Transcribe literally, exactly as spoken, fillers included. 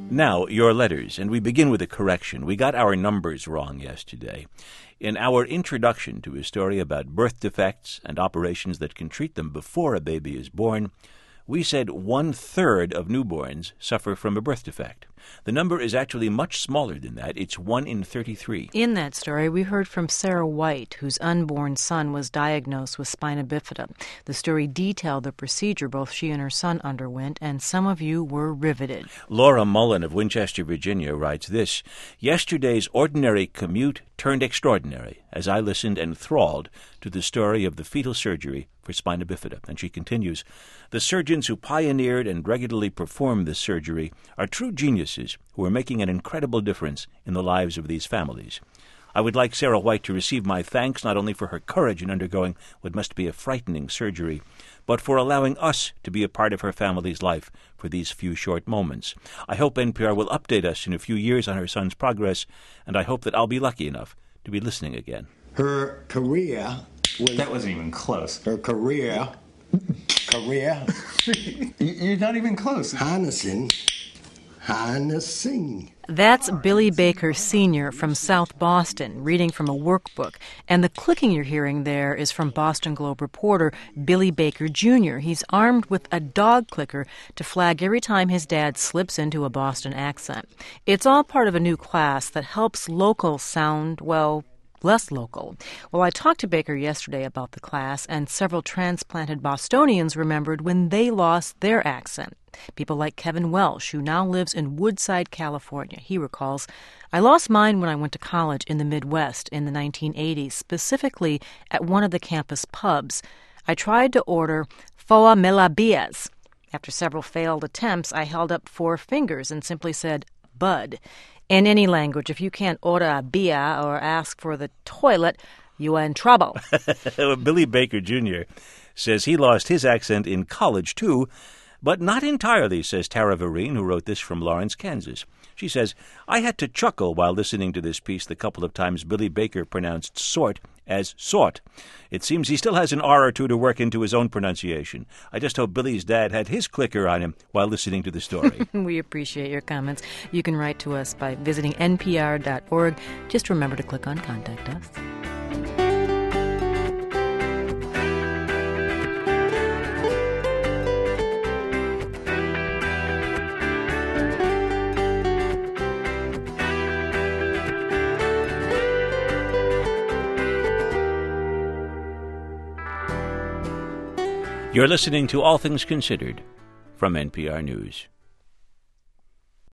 Now, your letters, and we begin with a correction. We got our numbers wrong yesterday. In our introduction to a story about birth defects and operations that can treat them before a baby is born, we said one-third of newborns suffer from a birth defect. The number is actually much smaller than that. It's one in thirty-three. In that story, we heard from Sarah White, whose unborn son was diagnosed with spina bifida. The story detailed the procedure both she and her son underwent, and some of you were riveted. Laura Mullen of Winchester, Virginia, writes this: "Yesterday's ordinary commute turned extraordinary as I listened enthralled to the story of the fetal surgery for spina bifida." And she continues, "The surgeons who pioneered and regularly performed this surgery are true geniuses who are making an incredible difference in the lives of these families. I would like Sarah White to receive my thanks not only for her courage in undergoing what must be a frightening surgery, but for allowing us to be a part of her family's life for these few short moments. I hope N P R will update us in a few years on her son's progress, and I hope that I'll be lucky enough to be listening again." Her career was... That wasn't even close. Her career... career... You're not even close. Harnessing... harnessing... That's Billy Baker Senior from South Boston, reading from a workbook. And the clicking you're hearing there is from Boston Globe reporter Billy Baker Junior He's armed with a dog clicker to flag every time his dad slips into a Boston accent. It's all part of a new class that helps locals sound, well, less local. Well, I talked to Baker yesterday about the class, and several transplanted Bostonians remembered when they lost their accent. People like Kevin Welsh, who now lives in Woodside, California. He recalls, "I lost mine when I went to college in the Midwest in the nineteen eighties, specifically at one of the campus pubs. I tried to order four melabias. After several failed attempts, I held up four fingers and simply said, Bud. In any language, if you can't order a beer or ask for the toilet, you are in trouble." Billy Baker Junior says he lost his accent in college, too, but not entirely, says Tara Vereen, who wrote this from Lawrence, Kansas. She says, "I had to chuckle while listening to this piece the couple of times Billy Baker pronounced sort as sort. It seems he still has an R or two to work into his own pronunciation. I just hope Billy's dad had his clicker on him while listening to the story." We appreciate your comments. You can write to us by visiting N P R dot org. Just remember to click on Contact Us. You're listening to All Things Considered from N P R News.